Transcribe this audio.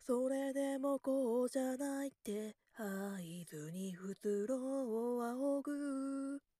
それでもこうじゃないって合図にうつろを仰ぐ